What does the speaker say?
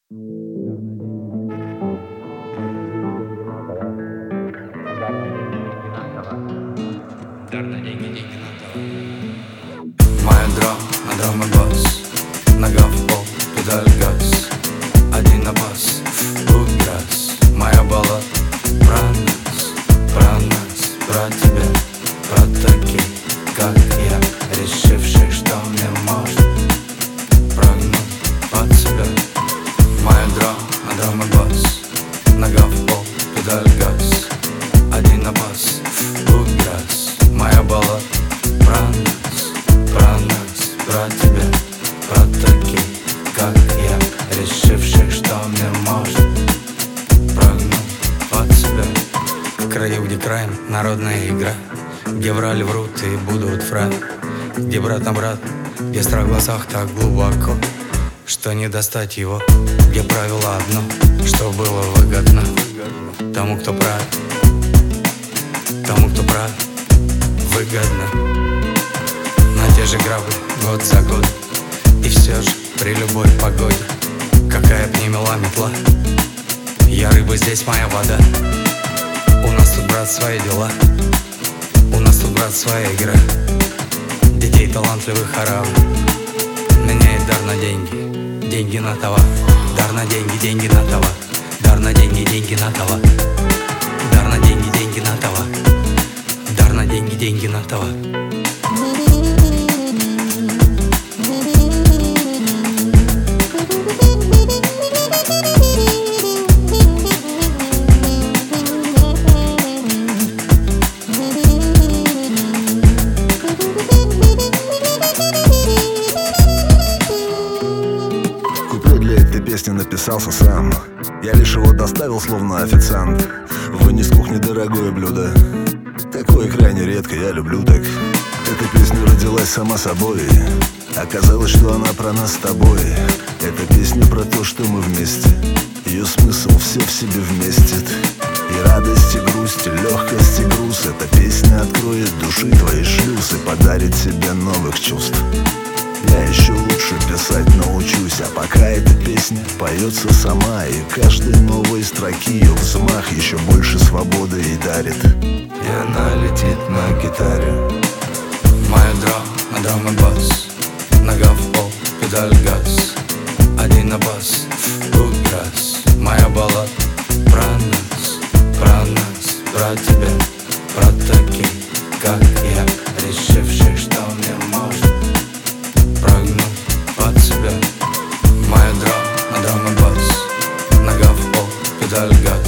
Моя драма, бас. Нога в пол, педаль газ. Один на бас, раз. Моя баллада про нас, про тебя, про таких, как я, решивших, что мне можно прогнуть под себя. Моя драма, бас. Нога в пол, педаль газ. Один на бас, раз. Моя баллада про нас, про тебя, про таких, как я, решивших, что мне можно прогнуть под себя. В краю, где краем народная игра, где врали, врут и будут врать, где брат на брат, где страх в глазах так глубоко, что не достать его, где правило одно, что было выгодно тому, кто прав, выгодно. На те же грабли год за год, и все же при любой погоде, какая б ни мила метла, я рыба, здесь моя вода. У нас тут, брат, свои дела, у нас тут, брат, своя игра. Детей талантливых орава меняет дар на деньги, деньги на товар. Дар на деньги, деньги на товар. Дар на деньги, деньги на товар. Дар на деньги, деньги на товар. Дар на деньги, деньги на товар. Песню написался сам. Я лишь его доставил, словно официант. Вынес с кухни дорогое блюдо. Такое крайне редко, я люблю так. Эта песня родилась сама собой. Оказалось, что она про нас с тобой. Эта песня про то, что мы вместе. Ее смысл все в себе вместит. И радость, и грусть, и легкость, и груз. Эта песня откроет души твои шлюзы, подарит тебе новых чувств. Я еще лучше писать научусь, а пока эта песня поется сама, и каждой новой строки ее взмах еще больше свободы ей дарит. И она летит на гитаре. Моя драма, бас. Нога в пол, педаль газ. Один на бас, раз. Моя баллада про нас, про тебя, про таких, как я, решивших, что мне можно прогнуть под себя. Моя драма, бас. Нога в пол, педаль газ.